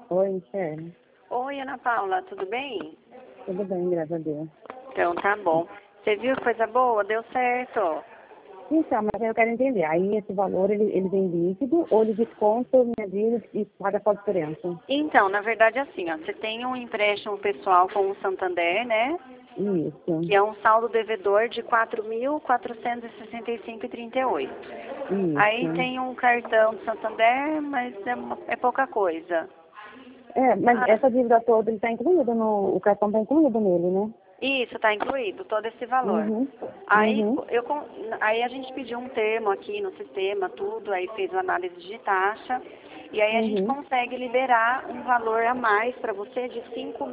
Oi, sério. Oi, Ana Paula, tudo bem? Tudo bem, graças a Deus. Então, tá bom. Você viu que coisa boa? Deu certo. Então, mas eu quero entender. Aí esse valor, ele vem líquido ou ele desconta minha dívida e paga só a diferença? Então, na verdade, assim, ó, você tem um empréstimo pessoal com o Santander, né? Isso, Que é um saldo devedor de 4.465,38. Aí isso. tem um cartão do Santander, mas é pouca coisa. É, mas Ah, essa dívida toda, ele tá incluído no... O cartão tá incluído nele, né? isso, está incluído, todo esse valor. Uhum, Aí, uhum, aí a gente pediu um termo aqui no sistema, tudo, aí fez uma análise de taxa, e aí a gente uhum. consegue liberar um valor a mais para você de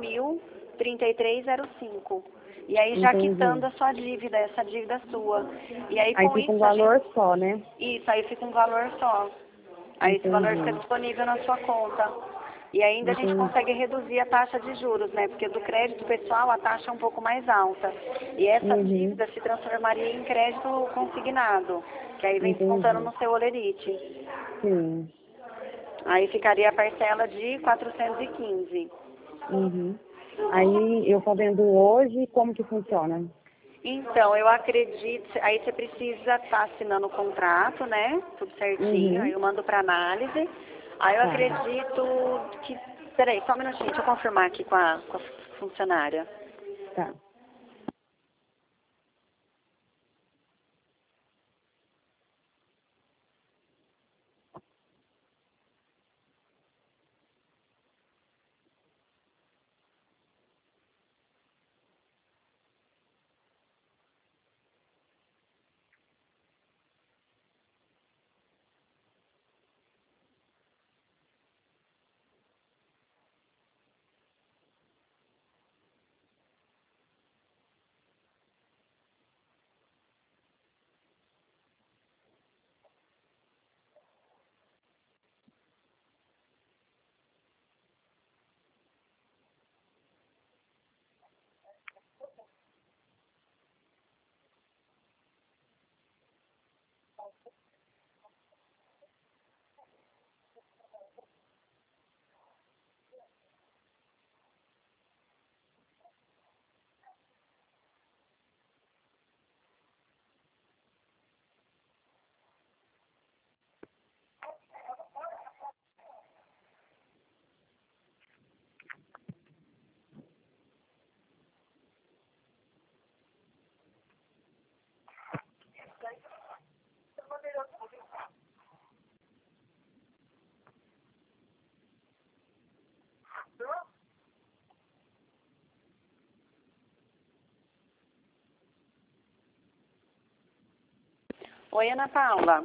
5.033,05. E aí já quitando Entendi. a sua dívida, essa dívida sua. E aí Aí com fica um isso a gente. valor só, né? Isso, aí fica um valor só. Aí esse valor fica Entendi, disponível na sua conta. E ainda a gente entendi. consegue reduzir a taxa de juros, né? Porque do crédito pessoal a taxa é um pouco mais alta. E essa Uhum, dívida se transformaria em crédito consignado, que aí vem descontando entendi. no seu olerite. Sim, Aí ficaria a parcela de 415. uhum. Aí eu sabendo hoje como que funciona. Então, eu acredito, aí você precisa estar assinando o contrato, né? Tudo certinho, aí Uhum. eu mando para análise. Aí eu Tá, acredito que. Peraí, só um minutinho, deixa eu confirmar aqui com a funcionária. tá. Oi, Ana Paula.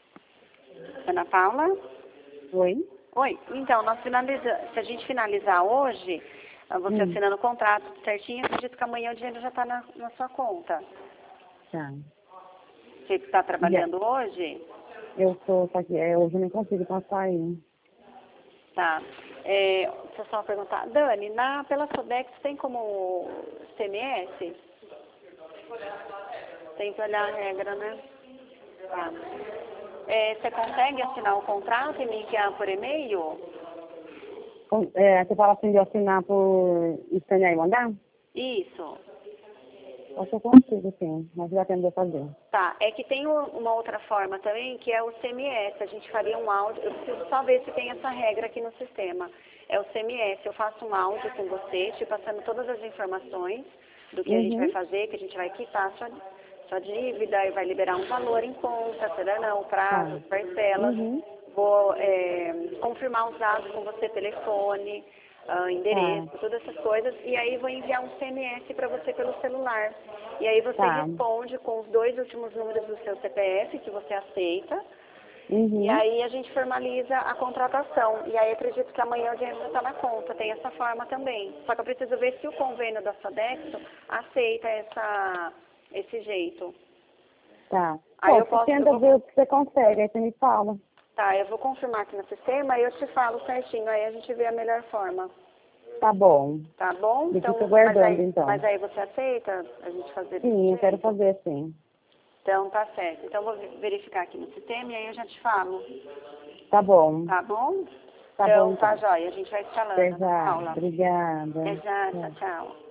Ana Paula? Oi? Oi, então, se a gente finalizar hoje, você Hum, assinando o contrato certinho, eu acredito que amanhã o dinheiro já está na sua conta. tá. Você está E é, trabalhando hoje? eu tô, só que hoje eu não consigo passar aí. Tá. Deixa eu só perguntar. Dani, pela Sodex tem como CMS? Tem que olhar a regra, né? Tá. Você consegue assinar o contrato e me enviar por e-mail? Você fala assim de eu assinar por escanear e mandar? Isso. Acho que eu consigo, sim, mas já tendo a fazer. Tá. É que tem uma outra forma também, que é o CMS. A gente faria um áudio. Eu preciso só ver se tem essa regra aqui no sistema. É o CMS. Eu faço um áudio com você, te passando todas as informações do que a gente vai Uhum, fazer, que a gente vai quitar sua dívida e vai liberar um valor em conta, não, prazo, tá. parcelas. Uhum, Vou confirmar os dados com você, telefone, tá, endereço, todas essas coisas. E aí vou enviar um CMS para você pelo celular. E aí você tá. responde com os 2 últimos números do seu CPF, que você aceita. E Uhum, aí a gente formaliza a contratação. E aí acredito que amanhã o dinheiro já está na conta. Tem essa forma também. Só que eu preciso ver se o convênio da Sodexo aceita esse jeito. tá. Aí Pô, eu você posso, eu tenta vou, ver o que você consegue, aí você me fala. tá, eu vou confirmar aqui no sistema e eu te falo certinho. Aí a gente vê a melhor forma. Tá bom. Tá bom? Eu fico Então, aguardando, mas então. aí você aceita a gente fazer desse Sim, eu quero jeito? fazer sim. Então tá certo. Então eu vou verificar aqui no sistema e aí eu já te falo. Tá bom. Tá bom? Tá Então, bom, tá então. joia. A gente vai se falando, Até Ana já. Paula. Obrigada. Até já. Tchau. Tchau, tchau.